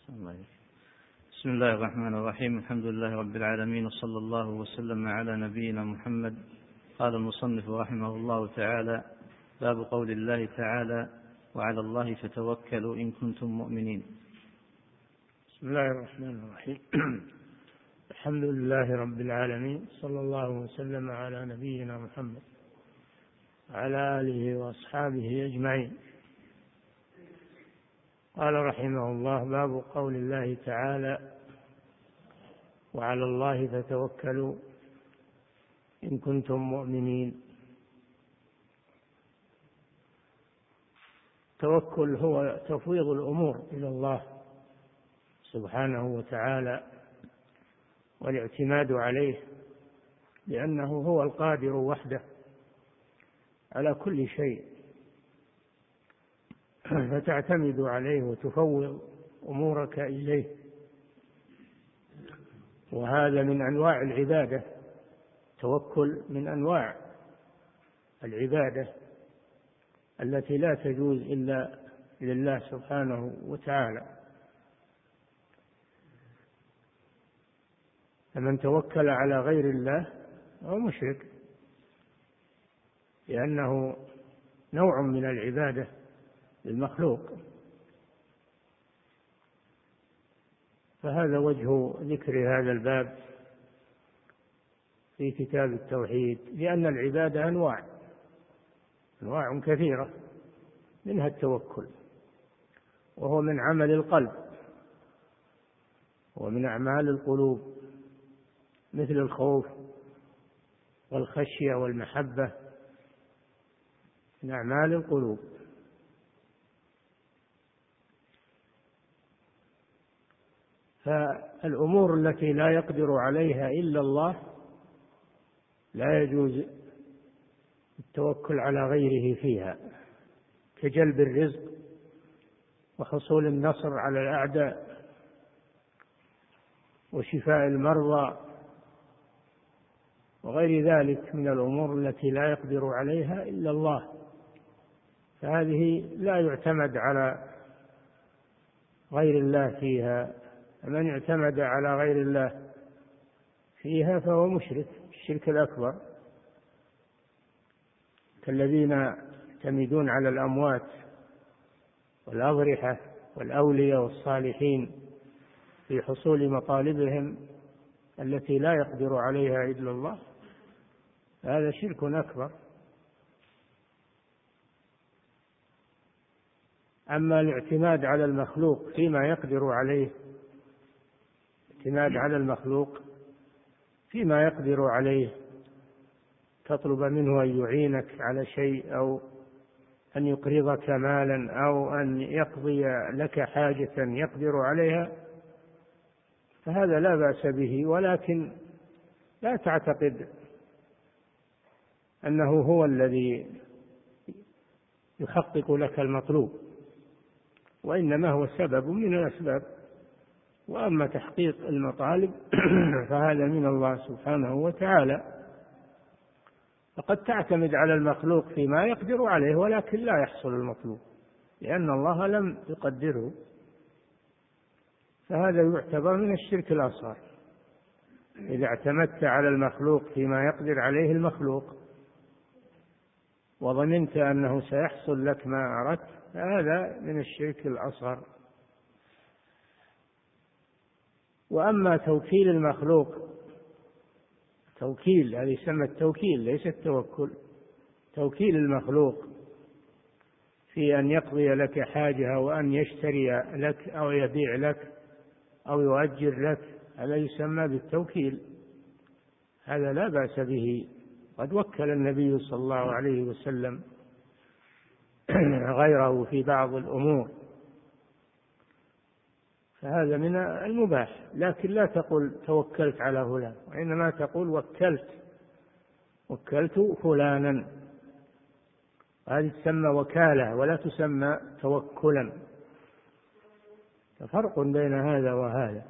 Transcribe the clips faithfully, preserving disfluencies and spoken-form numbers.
بسم الله الرحمن الرحيم. الحمد لله رب العالمين، وصلى الله وسلم على نبينا محمد. قال المصنف رحمه الله تعالى: باب قول الله تعالى: وعلى الله فتوكلوا إن كنتم مؤمنين. بسم الله الرحمن الرحيم. الحمد لله رب العالمين، صلى الله وسلم على نبينا محمد وعلى آله وأصحابه أجمعين. قال رحمه الله: باب قول الله تعالى: وعلى الله فتوكلوا إن كنتم مؤمنين. التوكل هو تفويض الأمور إلى الله سبحانه وتعالى والاعتماد عليه، لأنه هو القادر وحده على كل شيء، فتعتمد عليه وتفوض أمورك إليه. وهذا من أنواع العبادة، توكل من أنواع العبادة التي لا تجوز إلا لله سبحانه وتعالى. فمن توكل على غير الله هو مشرك، لأنه نوع من العبادة للمخلوق. فهذا وجه ذكر هذا الباب في كتاب التوحيد، لأن العبادة أنواع أنواع كثيرة، منها التوكل، وهو من عمل القلب ومن أعمال القلوب، مثل الخوف والخشية والمحبة، من أعمال القلوب. فالأمور التي لا يقدر عليها إلا الله لا يجوز التوكل على غيره فيها، كجلب الرزق وحصول النصر على الأعداء وشفاء المرضى وغير ذلك من الأمور التي لا يقدر عليها إلا الله. فهذه لا يعتمد على غير الله فيها. من اعتمد على غير الله فيها فهو مشرك الشرك الأكبر، كالذين يعتمدون على الأموات والأضرحة والأولياء والصالحين في حصول مطالبهم التي لا يقدر عليها إلا الله. هذا شرك أكبر. أما الاعتماد على المخلوق فيما يقدر عليه، اعتماد على المخلوق فيما يقدر عليه، تطلب منه أن يعينك على شيء، أو أن يقرضك مالا، أو أن يقضي لك حاجة يقدر عليها، فهذا لا بأس به، ولكن لا تعتقد أنه هو الذي يحقق لك المطلوب، وإنما هو سبب من الأسباب. وأما تحقيق المطالب فهذا من الله سبحانه وتعالى. فقد تعتمد على المخلوق فيما يقدر عليه ولكن لا يحصل المطلوب، لأن الله لم يقدره، فهذا يعتبر من الشرك الأصغر. إذا اعتمدت على المخلوق فيما يقدر عليه المخلوق وظننت أنه سيحصل لك ما أردت، فهذا من الشرك الأصغر. وأما توكيل المخلوق، توكيل هذا يسمى التوكيل ليس التوكل، توكيل المخلوق في أن يقضي لك حاجة وأن يشتري لك أو يبيع لك أو يؤجر لك، هذا يسمى بالتوكيل، هذا لا بأس به. قد وكل النبي صلى الله عليه وسلم غيره في بعض الأمور، فهذا من المباح. لكن لا تقل توكلت على فلان، وإنما تقول وكلت وكلت فلانا، هذه تسمى وكالة ولا تسمى توكلا. فرق بين هذا وهذا.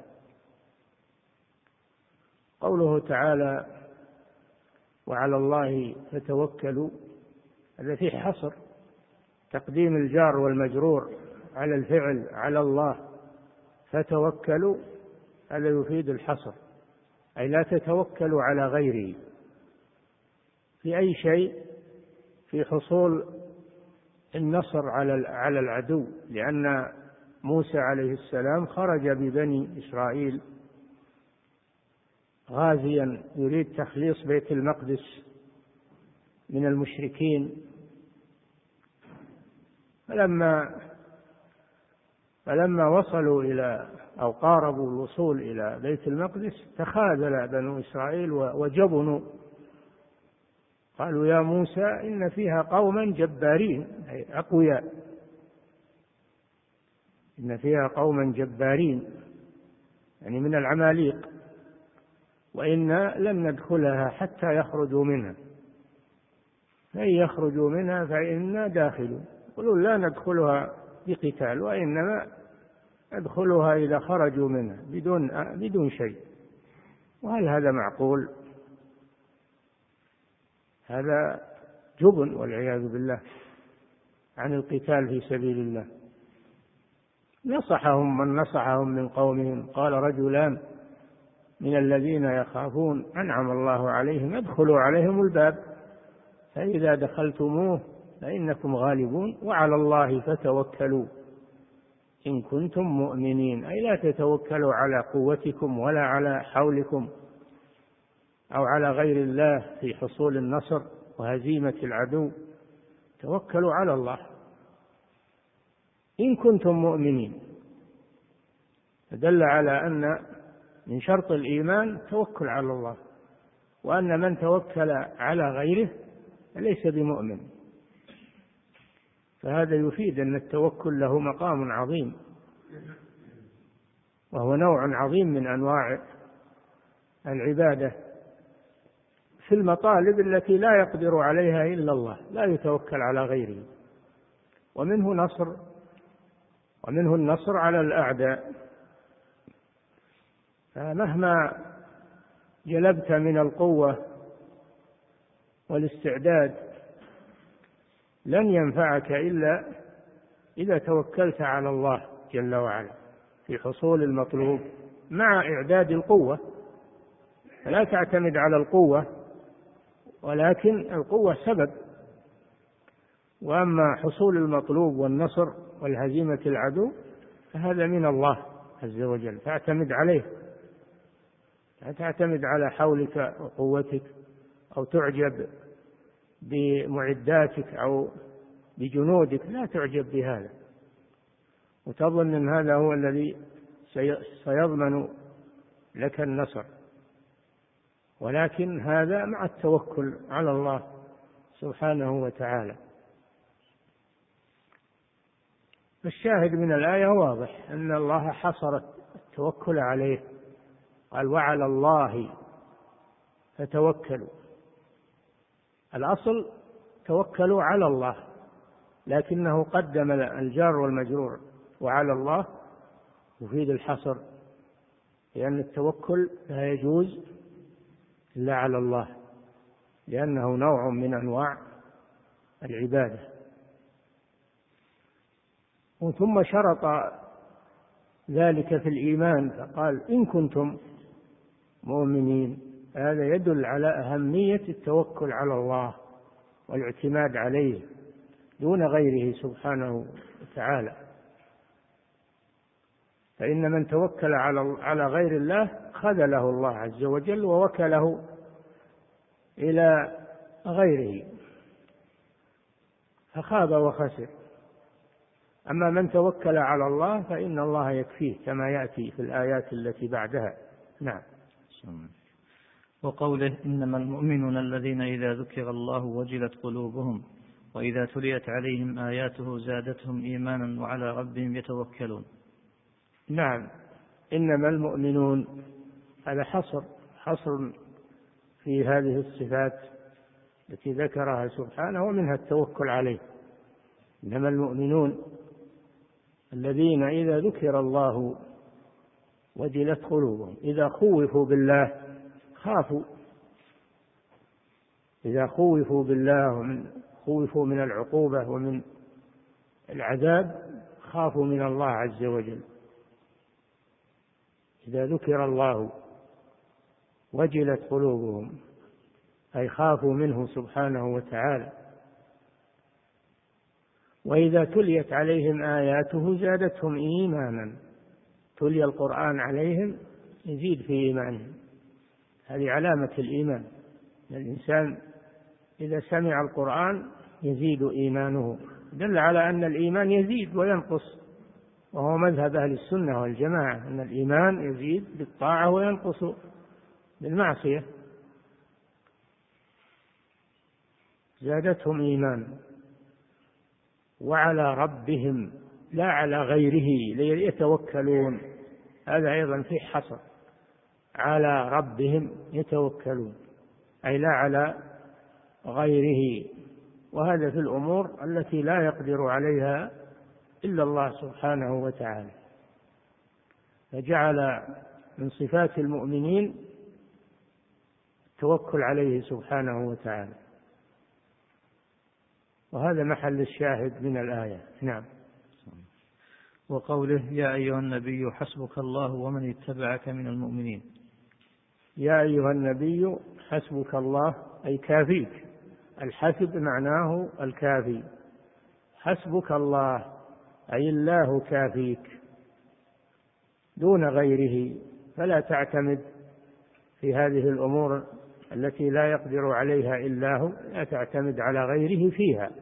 قوله تعالى: وعلى الله فتوكلوا، هذا فيه حصر، تقديم الجار والمجرور على الفعل على الله فتوكلوا هذا يفيد الحصر، أي لا تتوكلوا على غيره في أي شيء في حصول النصر على على العدو، لأن موسى عليه السلام خرج ببني إسرائيل غازيا يريد تخليص بيت المقدس من المشركين، فلما فلما وصلوا إلى أو قاربوا الوصول إلى بيت المقدس تخاذل بنو إسرائيل وجبنوا، قالوا يا موسى إن فيها قوما جبارين أي أقوياء، إن فيها قوما جبارين يعني من العماليق، وإنا لن ندخلها حتى يخرجوا منها، فإن يخرجوا منها فإنا داخلون. قلوا لا ندخلها بقتال، وإنما ندخلها إذا خرجوا منها بدون بدون شيء. وهل هذا معقول؟ هذا جبن والعياذ بالله عن القتال في سبيل الله. نصحهم من نصحهم من قومهم، قال رجلان من الذين يخافون أنعم الله عليهم ادخلوا عليهم الباب فإذا دخلتموه فإنكم غالبون وعلى الله فتوكلوا إن كنتم مؤمنين، أي لا تتوكلوا على قوتكم ولا على حولكم أو على غير الله في حصول النصر وهزيمة العدو، توكلوا على الله إن كنتم مؤمنين. فدل على أن من شرط الإيمان التوكل على الله، وأن من توكل على غيره ليس بمؤمن. فهذا يفيد أن التوكل له مقام عظيم، وهو نوع عظيم من أنواع العبادة في المطالب التي لا يقدر عليها إلا الله، لا يتوكل على غيره. ومنه نصر ومنه النصر على الأعداء. فمهما جلبت من القوة والاستعداد لن ينفعك إلا إذا توكلت على الله جل وعلا في حصول المطلوب مع إعداد القوة. فلا تعتمد على القوة، ولكن القوة سبب، وأما حصول المطلوب والنصر والهزيمة العدو فهذا من الله عز وجل، فاعتمد عليه، لا تعتمد على حولك وقوتك أو تعجب بمعداتك أو بجنودك، لا تعجب بهذا وتظن أن هذا هو الذي سيضمن لك النصر، ولكن هذا مع التوكل على الله سبحانه وتعالى. الشاهد من الآية واضح أن الله حصر التوكل عليه، قال وعلى الله فتوكلوا. الأصل توكلوا على الله، لكنه قدم الجار والمجرور وعلى الله يفيد الحصر، لأن التوكل لا يجوز إلا على الله، لأنه نوع من أنواع العبادة. ثم شرط ذلك في الإيمان فقال إن كنتم مؤمنين. هذا يدل على أهمية التوكل على الله والاعتماد عليه دون غيره سبحانه وتعالى. فإن من توكل على غير الله خذله الله عز وجل ووكله إلى غيره فخاب وخسر. أما من توكل على الله فإن الله يكفيه كما يأتي في الآيات التي بعدها. نعم. وقوله إنما المؤمنون الذين إذا ذكر الله وجلت قلوبهم وإذا تليت عليهم آياته زادتهم إيمانا وعلى ربهم يتوكلون. نعم، إنما المؤمنون هذا حصر حصر في هذه الصفات التي ذكرها سبحانه ومنها التوكل عليه. إنما المؤمنون الذين إذا ذكر الله وجلت قلوبهم، إذا خوفوا بالله خافوا، إذا خوفوا بالله ومن خوفوا من العقوبة ومن العذاب خافوا من الله عز وجل. إذا ذكر الله وجلت قلوبهم، أي خافوا منه سبحانه وتعالى. وإذا تليت عليهم آياته زادتهم إيمانا، تلي القرآن عليهم يزيد في إيمانهم، هذه علامة الإيمان. الإنسان إذا سمع القرآن يزيد إيمانه، دل على أن الإيمان يزيد وينقص، وهو مذهب أهل السنة والجماعة، أن الإيمان يزيد بالطاعة وينقص بالمعصية. زادتهم إيمان وعلى ربهم لا على غيره يتوكلون، هذا أيضا فيه حصر، على ربهم يتوكلون أي لا على غيره، وهذا في الأمور التي لا يقدر عليها إلا الله سبحانه وتعالى. فجعل من صفات المؤمنين التوكل عليه سبحانه وتعالى، وهذا محل الشاهد من الآية. نعم. وقوله يا أيها النبي حسبك الله ومن اتبعك من المؤمنين. يا أيها النبي حسبك الله أي كافيك، الحسب معناه الكافي، حسبك الله أي الله كافيك دون غيره، فلا تعتمد في هذه الأمور التي لا يقدر عليها إلا هو، لا تعتمد على غيره فيها.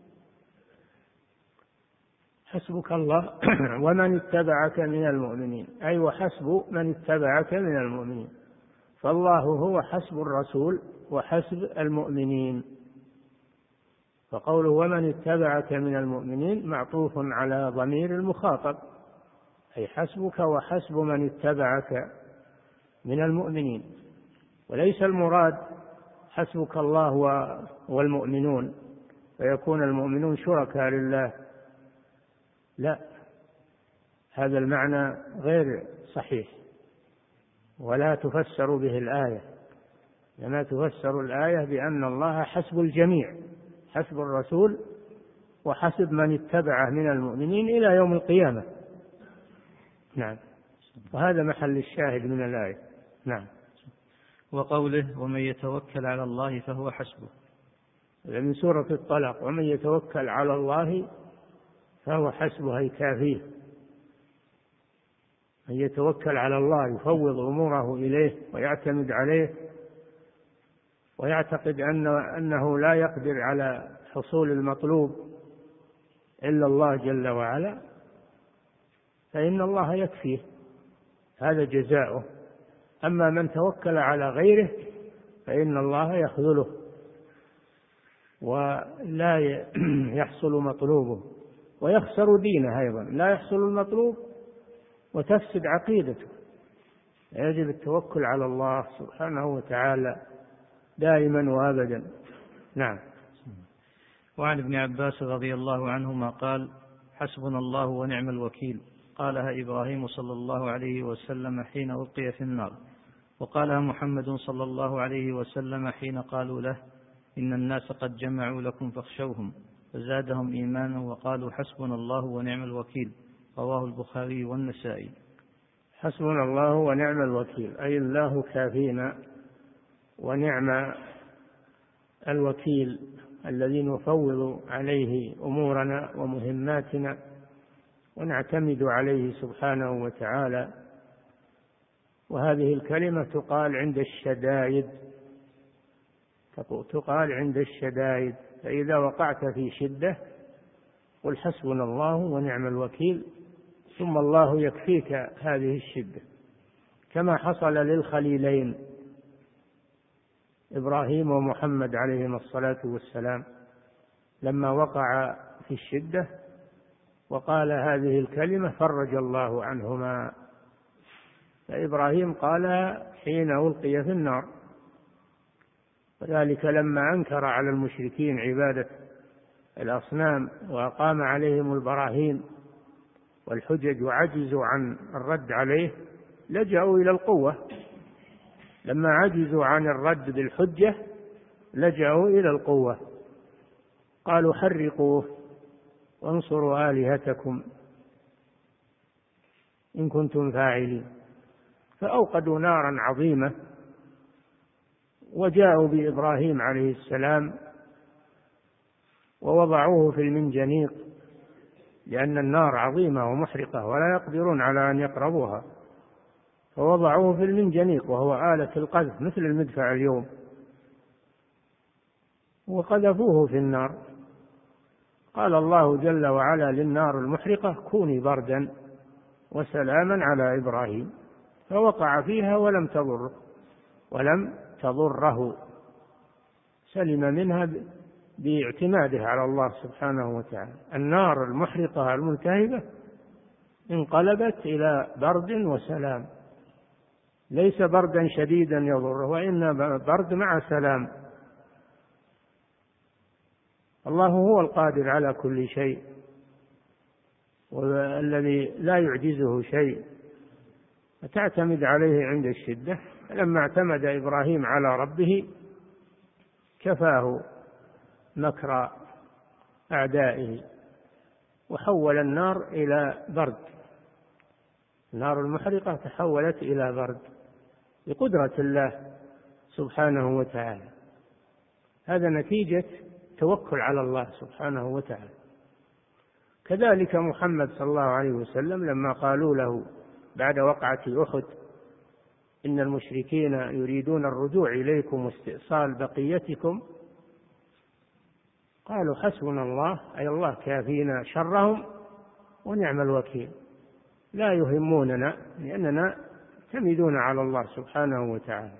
حسبك الله ومن اتبعك من المؤمنين، أي وحسب من اتبعك من المؤمنين، فالله هو حسب الرسول وحسب المؤمنين. فقوله ومن اتبعك من المؤمنين معطوف على ضمير المخاطب، أي حسبك وحسب من اتبعك من المؤمنين، وليس المراد حسبك الله والمؤمنون فيكون المؤمنون شركاء لله، لا، هذا المعنى غير صحيح ولا تفسر به الآية، لما تفسر الآية بأن الله حسب الجميع، حسب الرسول وحسب من اتبعه من المؤمنين إلى يوم القيامة. نعم، وهذا محل الشاهد من الآية. نعم. وقوله ومن يتوكل على الله فهو حسبه، من سورة الطلاق، ومن يتوكل على الله فهو حسبه أي كافيه. من يتوكل على الله يفوض أموره إليه ويعتمد عليه ويعتقد أنه, أنه لا يقدر على حصول المطلوب إلا الله جل وعلا، فإن الله يكفيه، هذا جزاؤه. أما من توكل على غيره فإن الله يخذله ولا يحصل مطلوبه ويخسر دينه أيضا، لا يحصل المطلوب وتفسد عقيدته. يجب التوكل على الله سبحانه وتعالى دائما وابدا. نعم. وعن ابن عباس رضي الله عنهما قال حسبنا الله ونعم الوكيل، قالها إبراهيم صلى الله عليه وسلم حين ألقي في النار، وقالها محمد صلى الله عليه وسلم حين قالوا له إن الناس قد جمعوا لكم فاخشوهم، فزادهم إيمانا وقالوا حسبنا الله ونعم الوكيل، رواه البخاري والنسائي. حسبنا الله ونعم الوكيل أي الله كافينا، ونعم الوكيل الذي نفوض عليه أمورنا ومهماتنا ونعتمد عليه سبحانه وتعالى. وهذه الكلمة تقال عند الشدائد، تقال عند الشدائد، فإذا وقعت في شدة قل حسبنا الله ونعم الوكيل، ثم الله يكفيك هذه الشدة، كما حصل للخليلين إبراهيم ومحمد عليهما الصلاة والسلام لما وقع في الشدة وقال هذه الكلمة فرج الله عنهما. فإبراهيم قالها حين ألقي في النار، وذلك لما أنكر على المشركين عبادة الأصنام وأقام عليهم البراهين والحجج وعجزوا عن الرد عليه، لجأوا إلى القوة. لما عجزوا عن الرد بالحجة لجأوا إلى القوة، قالوا حرقوه وانصروا آلهتكم إن كنتم فاعلين. فأوقدوا نارا عظيمة وجاءوا بإبراهيم عليه السلام ووضعوه في المنجنيق، لأن النار عظيمة ومحرقة ولا يقدرون على أن يقربوها، فوضعوه في المنجنيق وهو آلة القذف مثل المدفع اليوم، وقذفوه في النار. قال الله جل وعلا للنار المحرقة كوني بردا وسلاما على إبراهيم، فوقع فيها ولم تضره ولم تضره سلم منها باعتماده على الله سبحانه وتعالى. النار المحرقة الملتهبة انقلبت إلى برد وسلام، ليس بردا شديدا يضره، وإنما برد مع سلام. الله هو القادر على كل شيء والذي لا يعجزه شيء، فتعتمد عليه عند الشدة. لما اعتمد إبراهيم على ربه كفاه مكر أعدائه وحول النار إلى برد، النار المحرقة تحولت إلى برد بقدرة الله سبحانه وتعالى. هذا نتيجة توكل على الله سبحانه وتعالى. كذلك محمد صلى الله عليه وسلم لما قالوا له بعد وقعة أحد إن المشركين يريدون الرجوع إليكم واستئصال بقيتكم، قالوا حسبنا الله، أي الله كافينا شرهم ونعم الوكيل، لا يهموننا لأننا معتمدون على الله سبحانه وتعالى.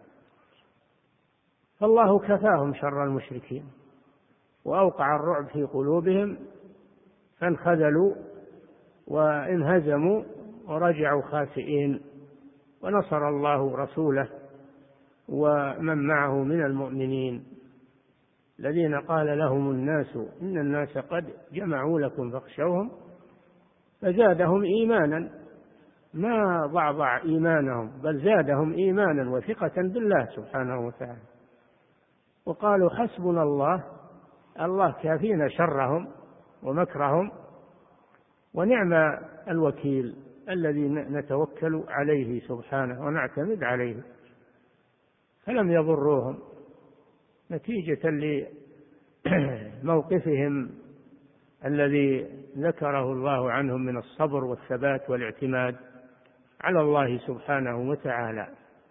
فالله كفاهم شر المشركين وأوقع الرعب في قلوبهم فانخذلوا وانهزموا ورجعوا خاسئين، ونصر الله رسوله ومن معه من المؤمنين الذين قال لهم الناس إن الناس قد جمعوا لكم فاخشوهم فزادهم إيمانا، ما ضعضع إيمانهم بل زادهم إيمانا وثقة بالله سبحانه وتعالى، وقالوا حسبنا الله، الله كافينا شرهم ومكرهم ونعم الوكيل الذي نتوكل عليه سبحانه ونعتمد عليه. فلم يضروهم نتيجة لموقفهم الذي ذكره الله عنهم من الصبر والثبات والاعتماد على الله سبحانه وتعالى.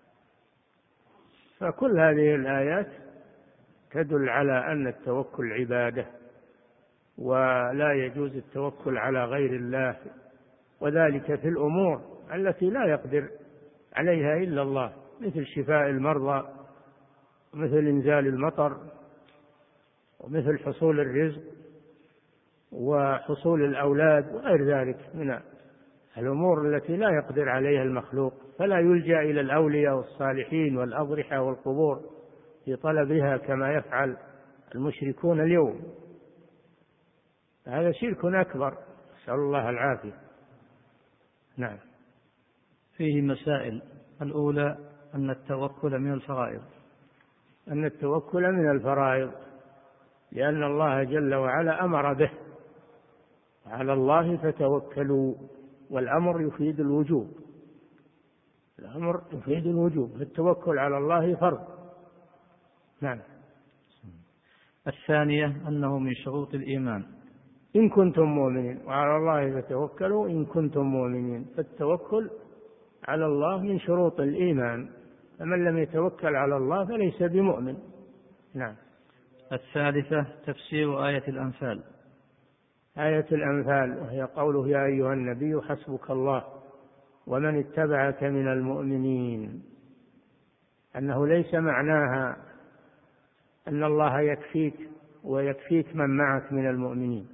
فكل هذه الآيات تدل على أن التوكل عبادة، ولا يجوز التوكل على غير الله، وذلك في الأمور التي لا يقدر عليها إلا الله، مثل شفاء المرضى ومثل إنزال المطر ومثل حصول الرزق وحصول الأولاد وغير ذلك من الأمور التي لا يقدر عليها المخلوق، فلا يلجأ إلى الأولياء والصالحين والأضرحة والقبور في طلبها كما يفعل المشركون اليوم. هذا شرك أكبر، نسأل الله العافية. نعم. فيه مسائل. الأولى أن التوكل من الفرائض، أن التوكل من الفرائض لأن الله جل وعلا أمر به، على الله فتوكلوا، والأمر يفيد الوجوب، الأمر يفيد الوجوب، التوكل على الله فرض. نعم. الثانية أنه من شروط الإيمان إن كنتم مؤمنين، وعلى الله فتوكلوا إن كنتم مؤمنين، فالتوكل على الله من شروط الإيمان، فمن لم يتوكل على الله فليس بمؤمن. نعم. الثالثة تفسير آية الأنفال. آية الأنفال وهي قوله يا أيها النبي حسبك الله ومن اتبعك من المؤمنين، أنه ليس معناها أن الله يكفيك ويكفيك من معك من المؤمنين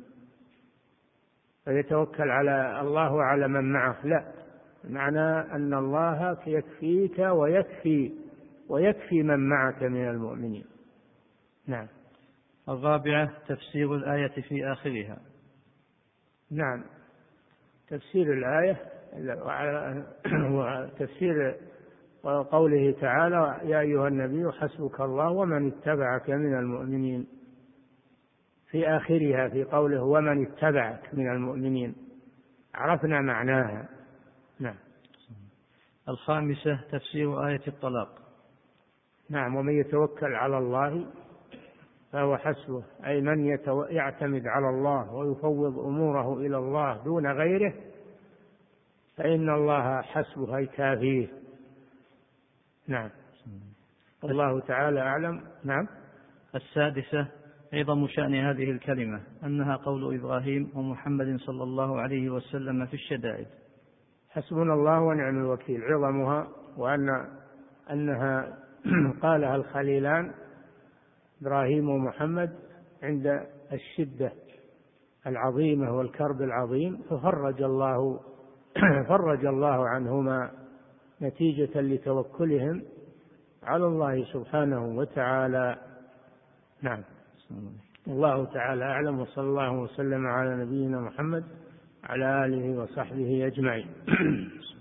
فيتوكل على الله وعلى من معه، لا، معنى أن الله يكفيك ويكفي ويكفي من معك من المؤمنين. نعم. الرابعة تفسير الآية في آخرها. نعم، تفسير الآية وتفسير قوله تعالى يا أيها النبي حسبك الله ومن اتبعك من المؤمنين، في آخرها في قوله ومن اتبعك من المؤمنين عرفنا معناها. نعم. الخامسة تفسير آية الطلاق. نعم. ومن يتوكل على الله فهو حسبه، أي من يتو... يعتمد على الله ويفوض أموره إلى الله دون غيره فإن الله حسبه، أي كافيه. نعم. الله تعالى أعلم. نعم. السادسة عظم شأن هذه الكلمة، أنها قول إبراهيم ومحمد صلى الله عليه وسلم في الشدائد. حسبنا الله ونعم الوكيل، عظمها، وأن أنها قالها الخليلان إبراهيم ومحمد عند الشدة العظيمة والكرب العظيم، ففرج الله فرج الله عنهما نتيجة لتوكلهم على الله سبحانه وتعالى. نعم. الله تعالى أعلم، وصلى الله وسلم على نبينا محمد على آله وصحبه أجمعين.